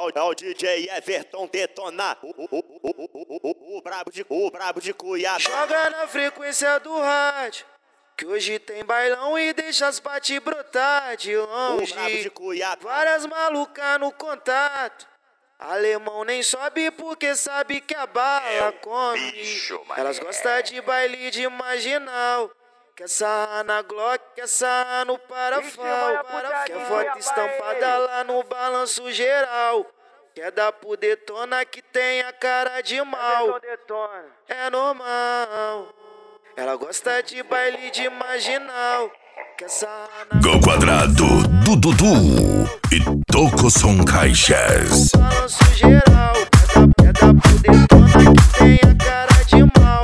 o DJ Everton detona. O brabo de Cuiabá. Joga na frequência do rádio, que hoje tem bailão e deixa as bate brotar de longe. O brabo de Cuiabá. Várias malucas no contato. Alemão nem sobe porque sabe que a bala come. Elas gostam de baile de marginal. Quer sarrar na Glock, quer sarrar no parafal. Quer foto estampada lá no balanço geral. Quer dar pro detona que tem a cara de mal. É normal. Ela gosta de baile de marginal. Quer sarrar na Go Quadrado do Dudu e Tocoson Caixas. balanço geral. Quer dar pro detona que tem a cara de mal.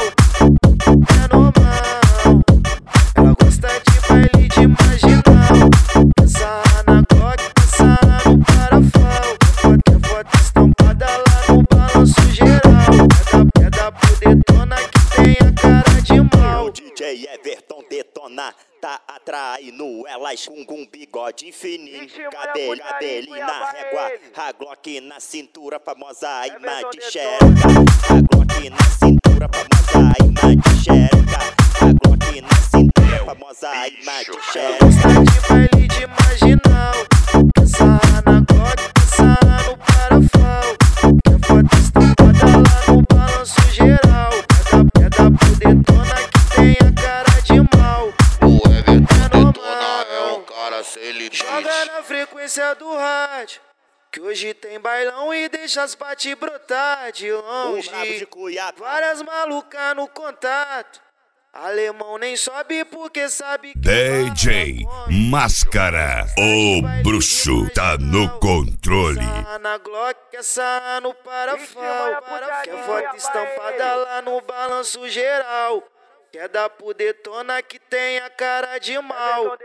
É normal. Ela gosta de baile de marginal. Quer sarrar na Glock, quer sarrar no parafal. Quer foto estampada lá no balanço geral. Quer dar pro detona que tem a cara de mal. O DJ Everton detona. Tá atraindo elas com um bigode fininho. Cabelinho na régua. A Glock na cintura, famosa imã de xereca. A Glock na cintura, famosa imã de xereca. A Glock na cintura, famosa imã de xereca. Gosta de baile de marginal. Quer sarrar na Glock, quer sarrar no parafal. Quer foto estampada lá no balanço geral. Quer dar pro detona que tem a cara de mal. O Everton detona é um cara sem limite. Joga na frequência do rádio, que hoje tem bailão e deixa as bate brotar de O brabo de longe. Cuiabá. Várias malucas no contato. Alemão nem sobe porque sabe que DJ bala come. Máscara, o bruxo tá no controle. Sarra na Glock, quer sarrar no parafal. Quer foto estampada lá no balanço geral. Quer dar pro detona que tem a cara de mal.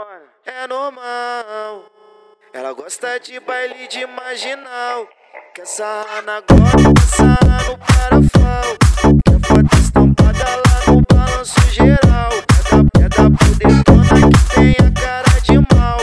É normal. Ela gosta de baile de marginal. Quer sarrar na Glock, quer sarrar no parafal. Quer foto estampada lá no balanço geral. Quer dar pro detona que tem a cara de mal.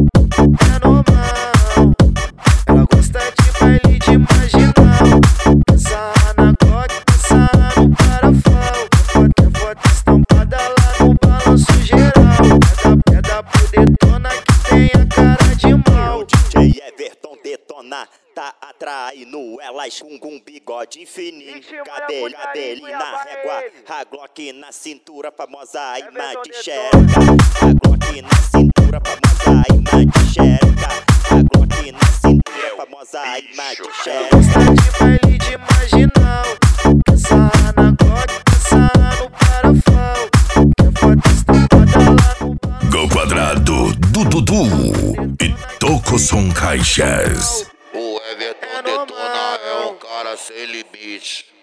É normal. Ela gosta de baile de marginal. Quer sarrar na Glock, quer sarrar no parafal. Quer foto estampada lá no balanço geral. Quer dar pro detona que tem a cara de mal. O DJ Everton detona. Tá atraindo elas com um bigode fininho. Cabelinho na régua. A Glock na cintura, famosa imã de xereca. A Glock na cintura, famosa imã de xereca. A Glock na cintura, famosa imã de xereca. Gosta de baile de marginal. Quer sarrar na Glock, quer sarrar no parafal. Quer foto estampada lá no balanço. Go Quadrado do Dudu e Tocoson Caixas. O Everton detona é um cara sem limite.